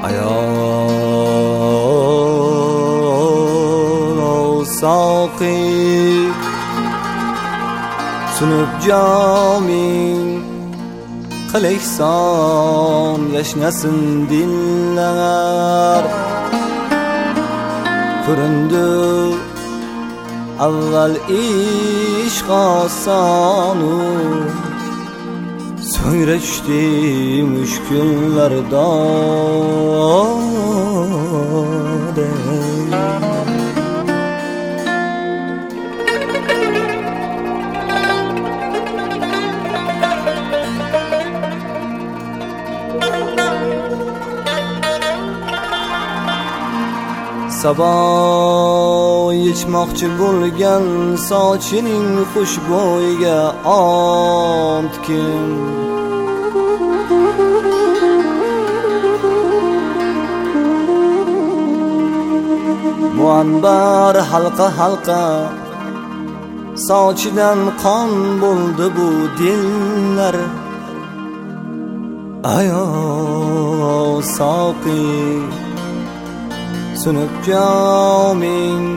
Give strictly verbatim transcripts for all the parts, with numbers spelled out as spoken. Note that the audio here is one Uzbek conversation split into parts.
Ayol saqi sunib jamin qil ihson yashnasin dillar ko'rindi avval ishq osonu so'ngra tushdi mushkullar dode Sabah yechmoqchi bo'lgan sochining xushbo'yiga ontkim Muanbar halqa halqa sochidan qon bo'ldi bu dillar Ayol saqi sunib jamin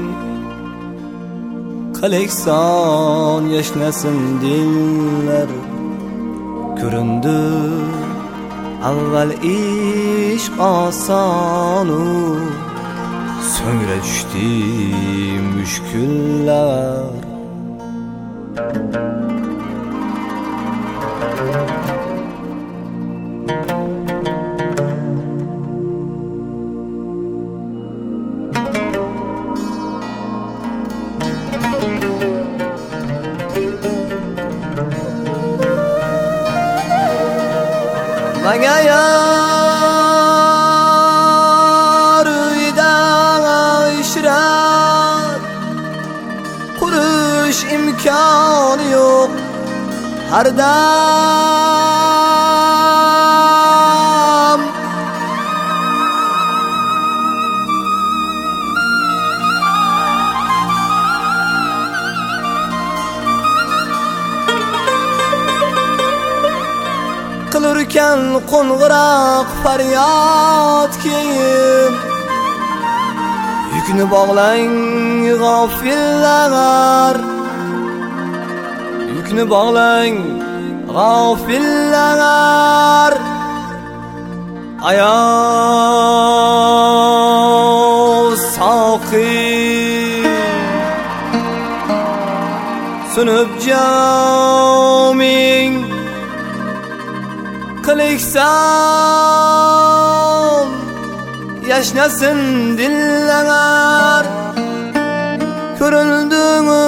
qil ihson yashnasin dillar ko'rindi avval ishq osonu so'ngra tushdi mushkullar Manga yar uydan ishrat qurish imkoni yo'q har dam qilurkan qo'ng'iroq faryod keyin yukni bog'lang g'ofillar yukni bog'lang g'ofillar ayol saqi sunib jamin qil ihson yashnasin dillar ko'rildimi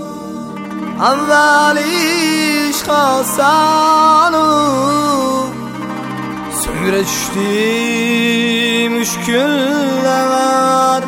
avval ishq osonu so'ngra tushdi mushkullar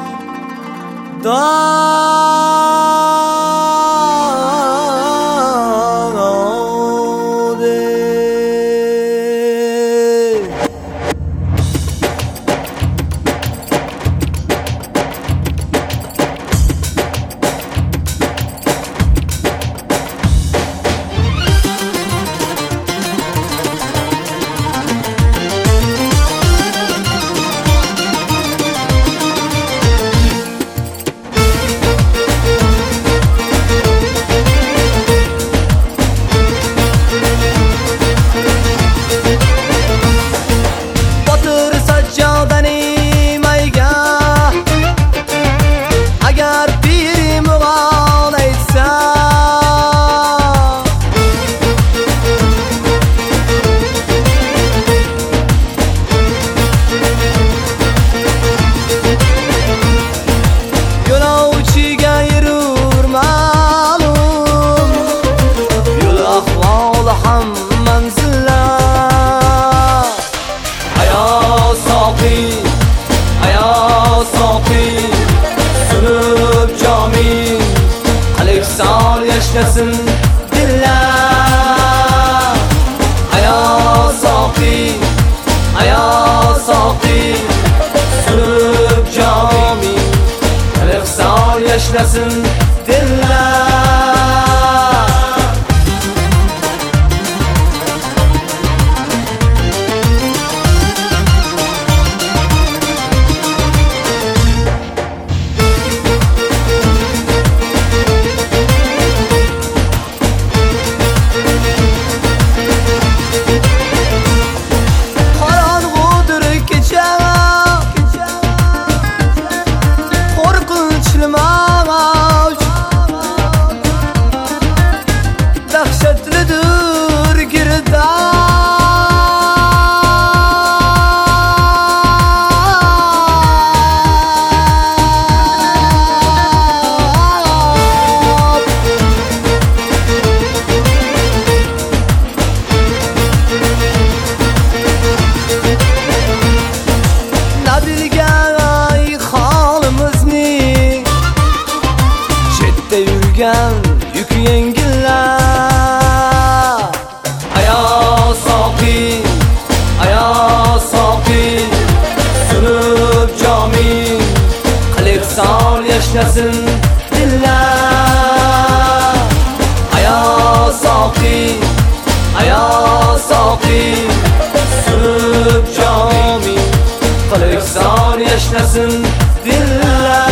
yashnasin dillar ayol saqi ayol saqi sunib jamin qil ihson yashnasin dillar yashnasin dillar. Aya soqi, aya soqi, surib jomi, qilibsan yashnasin dillar.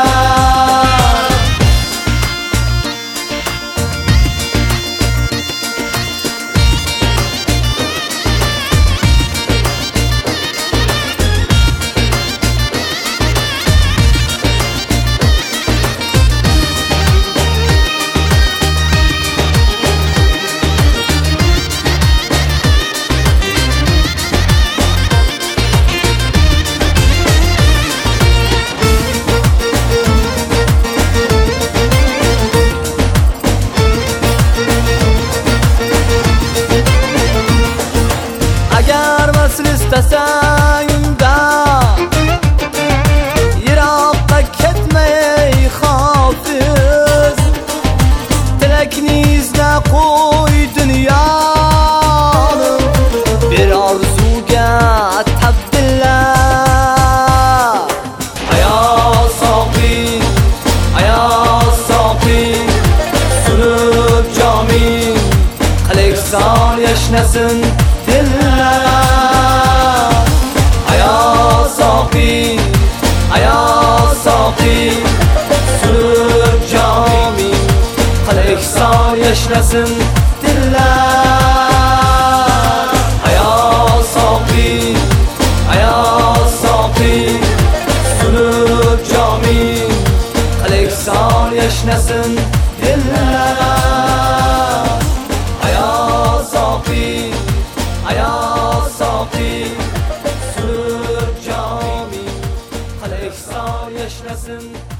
İstəsən də Irak'a ketməy xafiz, Tiləknizlə qoy dünyanı bir arzuga təbdillər. Aya soqi, aya soqi, sunub jomin, qiliksan yashnasin dillar. Aya soqi, surib jomi, qiliksan yashnasin dillar. Aya soqi, aya soqi, surib jomi, qiliksan yashnasin dillar. Aya soqi, aya soqi, surib jomi, qiliksan yashnasin